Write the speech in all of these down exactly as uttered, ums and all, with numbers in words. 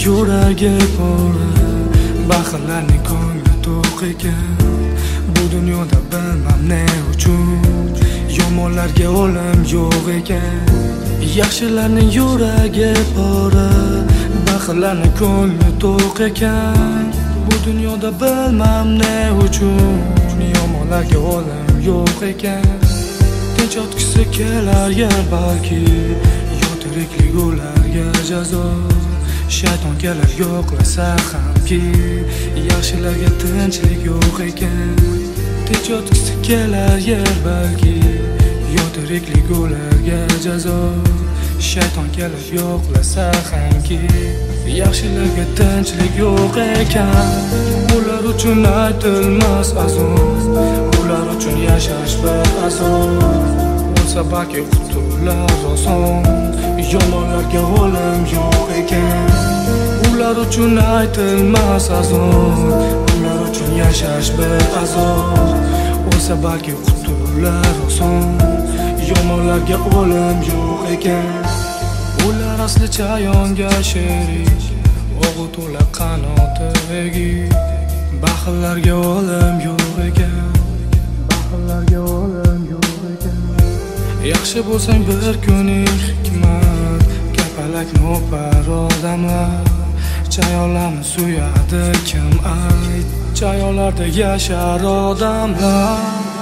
yuragi pora, baxillarning ko'ngli to'q ekan. Bu dunyoda bilmam ne uchun yomonlarga o'lim yo'q ekan. Yaxshilarning yuragi pora, baxillarning ko'ngli to'q ekan. Bu dunyoda bilmam ne uchun yomonlarga o'lim yo'q ekan. Tinch yotgisi kelar yer balki, yo tiriklik ularga jazo. Shayton kelar yo'qlasa hamki, yaxshilarga tinchlik yo'q ekan. Tinch yotgisi kelar yer balki, yo tiriklik ularga jazo. Shayton kelar yo'qlasa hamki, yaxshilarga tinchlik yo'q ekan. Ular uchun aytilmas azon, ular uchun yashash bir azob. Bo'lsa balki qutular oson, yomonlarga o'lim yo'q ekan. Ular uchun aytilmas azon, ular uchun yashash bir azob. Bo'lsa balki qutular oson, yomonlarga o'lim yo'q ekan. Ular asli chayonga sherik, o'g'u to'la qanoti egik. Baxillarga o'lim yo'q ekan, baxillarga o'lim yo'q ekan. Yaxshi bo'lsang bir kuning hikmat, kapalak nopar odamlar. Chayonlarni suyadi kim ayt, chayonlarda yashar odamlar,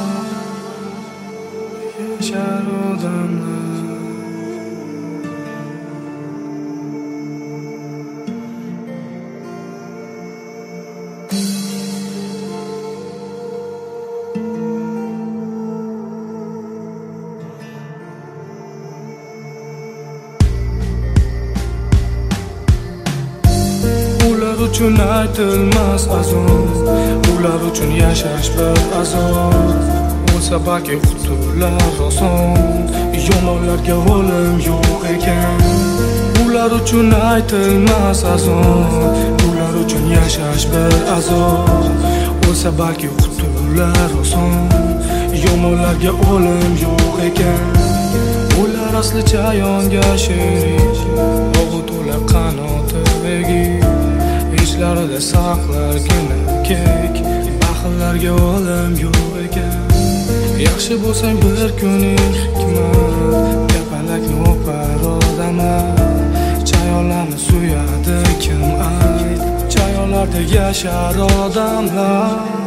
yashar odamlar. Ular uchun aytilmas azon, ular uchun yashash bir azob. Bo'lsa balki qutular oson, yomonlarga o'lim yo'q ekan. Ular uchun aytilmas azon, ular uchun yashash bir azob. Bo'lsa balki qutular oson, yomonlarga o'lim yo'q ekan. Ular asli chayonga sherik, o'g'u to'la qanoti egik. Ishlarida saqlargina kek, baxillarga o'lim yo'q ekan. Yaxshi bo'lsang bir kuning hikmat, kapalakni o'par odamlar. Chayonlarni suyadi kim ayt, chayonlarda yashar odamlar.